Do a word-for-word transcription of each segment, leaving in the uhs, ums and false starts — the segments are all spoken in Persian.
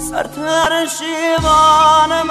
سرتر شیوان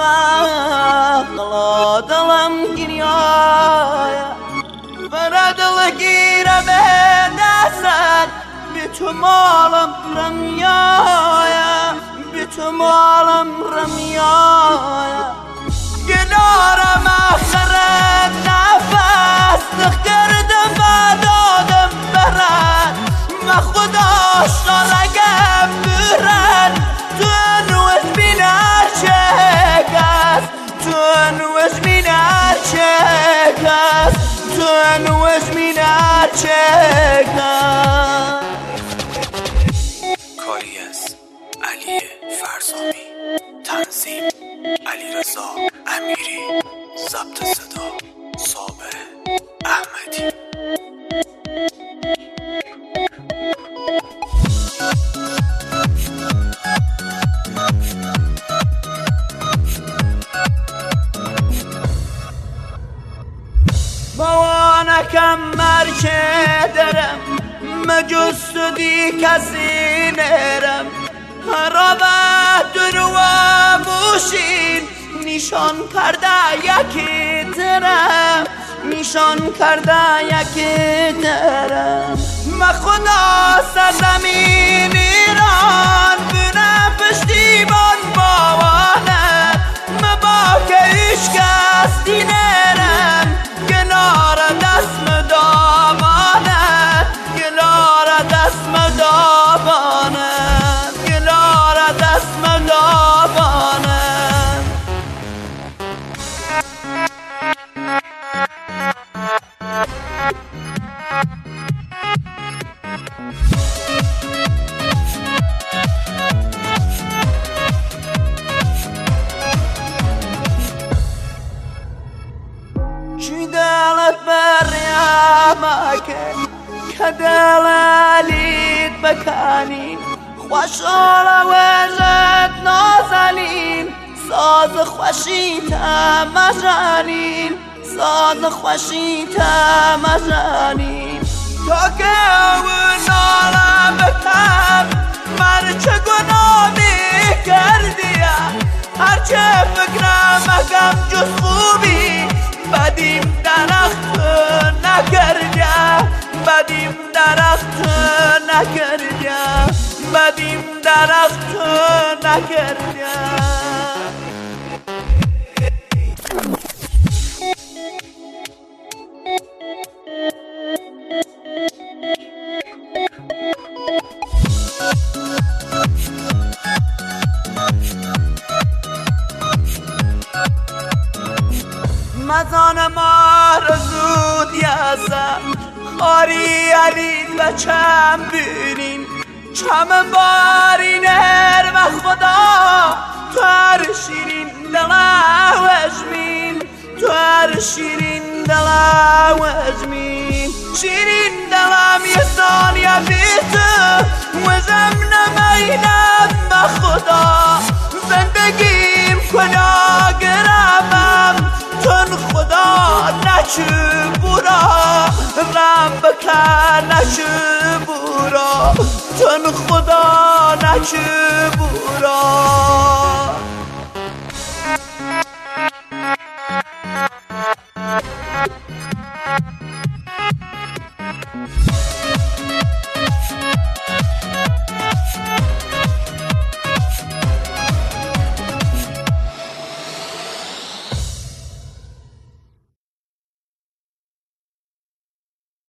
مغلا دلم گریایا برا دل گیره به دست بی تو مالم رمیایا بی تو مالم رمیایا گلارم آخرت نفس کردم و دادم برد و خدا شارگم برد تو نوش بینر چه کس تو نوش بینر چه کس تو نوش بینر چه کس. کاری از علی فرزامی، تنظیم علیرضا امیری، ضبط صدا صابر احمدی. بوانکم مرچه درم مجست دی کسی نرم رابط درو بوشین نیشان کرده یکی درم نیشان کرده یکی درم ما خدا سرزمین ایران بونه پشتیبان باوانه ما با که ایش کس دینرم گنار دست دامانه گنار دست دامانه گنار دست دامانه. چی دلت بریامکه که دلالید بکنین خوشحال وزد نازنین ساز خوشی تمزنین ساز خوشی تمزنین تا که اون نالم بکم من چه گناهی کردیم هرچه فکرم اگم جز خوبی بدیم درخت نکردیم بدیم درخت نکردیم بدیم درخت نکردیم. مزان ما رو زود یاسم خاری علید و چم بینین چم بارین هر و خدا تو هر شیرین دلا وجمین تو هر شیرین دلا وجمین شیرین دلم یه ثانیه بیتو وزم نمینم به خدا زندگیم کجا گرمم تن خدا نچه بورا رم بکن نچه بورا تن خدا نچه بورا.